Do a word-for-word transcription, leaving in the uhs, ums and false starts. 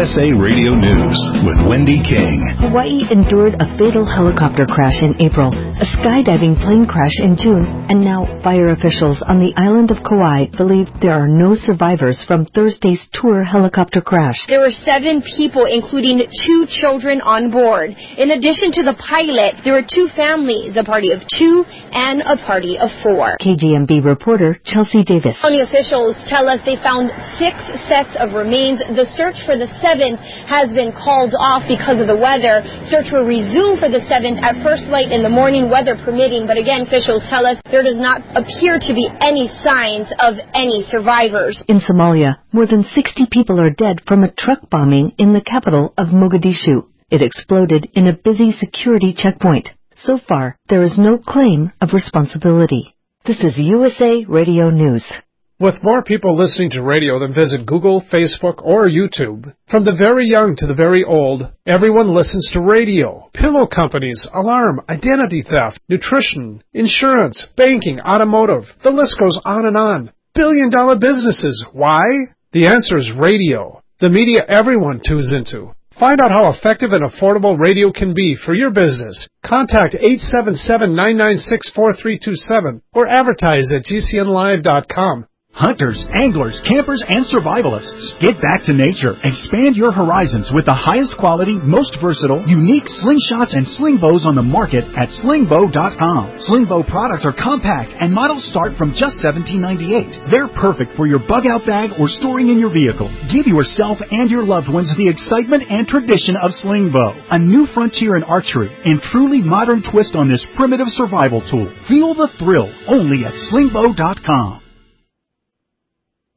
S A Radio News with Wendy King. Hawaii endured a fatal helicopter crash in April, a skydiving plane crash in June, and now fire officials on the island of Kauai believe there are no survivors from Thursday's tour helicopter crash. There were seven people, including two children on board. In addition to the pilot, there were two families, a party of two and a party of four. K G M B reporter Chelsea Davis. County officials tell us they found six sets of remains. The search for the seventh has been called off because of the weather. Search will resume for the seventh at first light in the morning, weather permitting. But again, officials tell us there does not appear to be any signs of any survivors. In Somalia, more than sixty people are dead from a truck bombing in the capital of Mogadishu. It exploded in a busy security checkpoint. So far, there is no claim of responsibility. This is U S A Radio News. With more people listening to radio than visit Google, Facebook, or YouTube, from the very young to the very old, everyone listens to radio. Pillow companies, alarm, identity theft, nutrition, insurance, banking, automotive. The list goes on and on. Billion dollar businesses. Why? The answer is radio. The media everyone tunes into. Find out how effective and affordable radio can be for your business. Contact eight seven seven, nine nine six, four three two seven or advertise at G C N live dot com. Hunters, anglers, campers, and survivalists. Get back to nature. Expand your horizons with the highest quality, most versatile, unique slingshots and sling bows on the market at sling bow dot com. Sling bow products are compact and models start from just seventeen ninety-eight. They're perfect for your bug-out bag or storing in your vehicle. Give yourself and your loved ones the excitement and tradition of sling bow. A new frontier in archery and truly modern twist on this primitive survival tool. Feel the thrill only at sling bow dot com.